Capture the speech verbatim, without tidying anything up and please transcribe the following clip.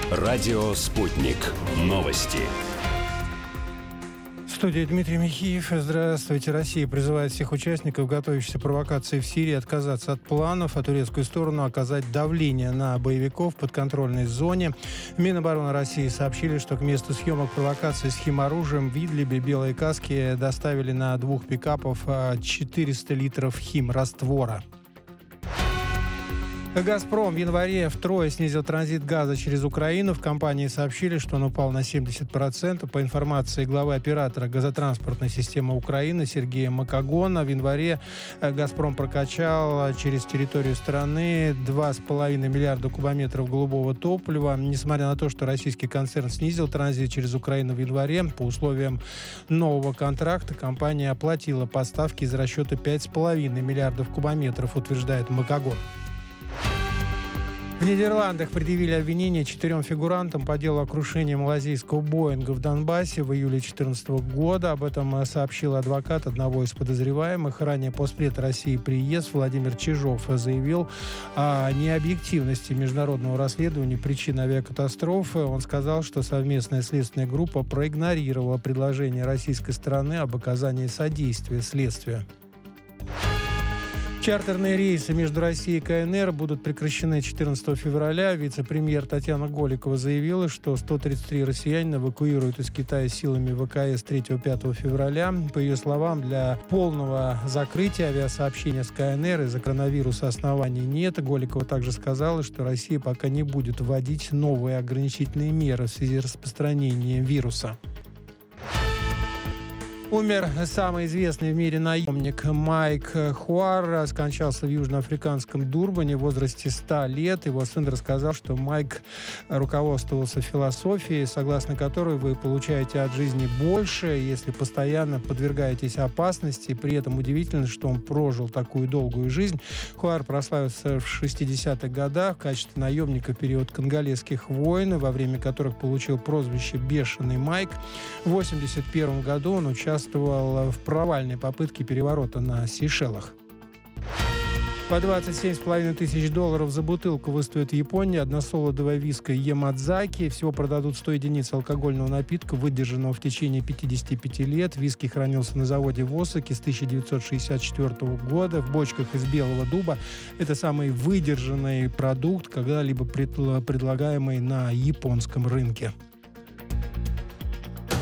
Радио «Спутник». Новости. В студии Дмитрий Михеев. Здравствуйте. Россия призывает всех участников готовящейся провокации в Сирии отказаться от планов, а турецкую сторону оказать давление на боевиков в подконтрольной зоне. В Минобороны России сообщили, что к месту съемок провокации с химоружием в Идлибе белые каски доставили на двух пикапов четыреста литров химраствора. «Газпром» в январе втрое снизил транзит газа через Украину. В компании сообщили, что он упал на семьдесят процентов. По информации главы оператора газотранспортной системы Украины Сергея Макогона, в январе «Газпром» прокачал через территорию страны два с половиной миллиарда кубометров голубого топлива. Несмотря на то, что российский концерн снизил транзит через Украину в январе, по условиям нового контракта компания оплатила поставки из расчета пять с половиной миллиардов кубометров, утверждает Макогон. В Нидерландах предъявили обвинение четырем фигурантам по делу о крушении малазийского «Боинга» в Донбассе в июле две тысячи четырнадцатого года. Об этом сообщил адвокат одного из подозреваемых. Ранее постпред России при ЕС Владимир Чижов заявил о необъективности международного расследования причин авиакатастрофы. Он сказал, что совместная следственная группа проигнорировала предложение российской стороны об оказании содействия следствию. Чартерные рейсы между Россией и КНР будут прекращены четырнадцатого февраля. Вице-премьер Татьяна Голикова заявила, что сто тридцать три россиянина эвакуируют из Китая силами ВКС третьего-пятого февраля. По ее словам, для полного закрытия авиасообщения с КНР из-за коронавируса оснований нет. Голикова также сказала, что Россия пока не будет вводить новые ограничительные меры в связи с распространением вируса. Умер самый известный в мире наемник Майк Хуар. Скончался в южноафриканском Дурбане в возрасте ста лет. Его сын рассказал, что Майк руководствовался философией, согласно которой вы получаете от жизни больше, если постоянно подвергаетесь опасности. При этом удивительно, что он прожил такую долгую жизнь. Хуар прославился в шестидесятых годах в качестве наемника в период конголезских войн, во время которых получил прозвище «Бешеный Майк». В восемьдесят первом году он участвовал участвовал в провальной попытке переворота на Сейшелах. По двадцать семь с половиной тысяч долларов за бутылку выставит Япония односолодовое виски Ямадзаки. Всего продадут сто единиц алкогольного напитка, выдержанного в течение пятидесяти пяти лет. Виски хранился на заводе в Осаке с тысяча девятьсот шестьдесят четвёртого года в бочках из белого дуба. Это самый выдержанный продукт, когда-либо предлагаемый на японском рынке.